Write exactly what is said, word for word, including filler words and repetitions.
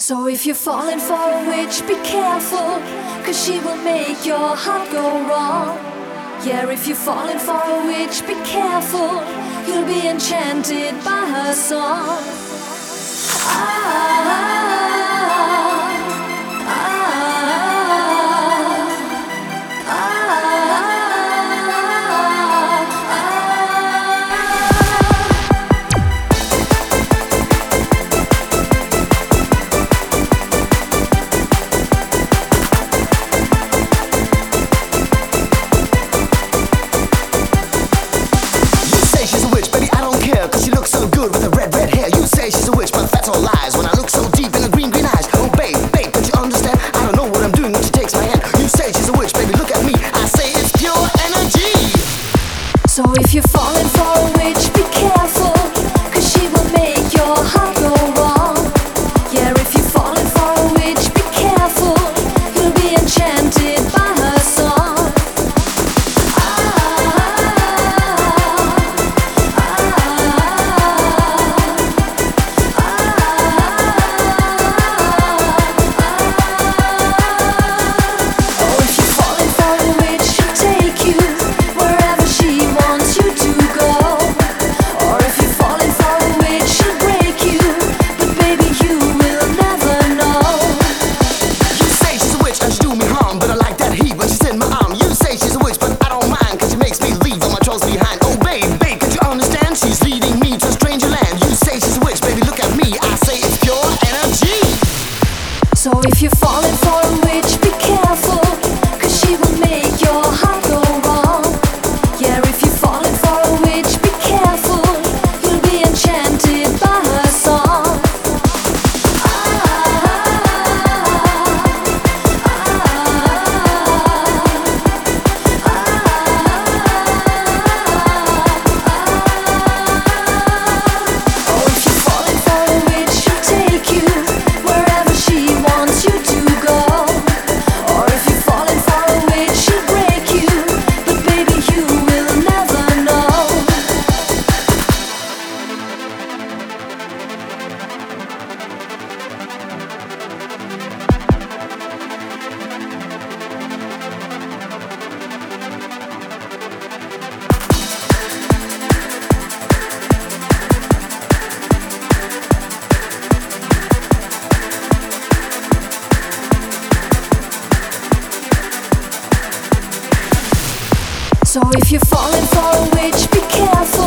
So if you're falling for a witch, be careful, cause she will make your heart go wrong. Yeah, if you're falling for a witch, be careful, you'll be enchanted by her song. Ah, cause she looks so good with her red, red hair. You say she's a witch, but that's all lies. When I look so deep in her green, green eyes. Oh babe, babe, don't you understand? I don't know what I'm doing when she takes my hand. You say she's a witch, baby, look at me. I say it's pure energy. So if you're falling for a witch, be careful, cause she will make your heart go wrong. Yeah, if you're falling for a witch, be careful, you'll be enchanted by her song. So if you're falling for a witch, be careful, cause she will make your heart go wrong. Yeah, if you're falling for a witch, be careful, you'll be enchanted by her song. Oh, if you're falling for a witch, she'll take you wherever she wants you to go. Or if you're falling for a witch, she'll break you, but baby, you will never know. So if you're falling for a witch, be careful.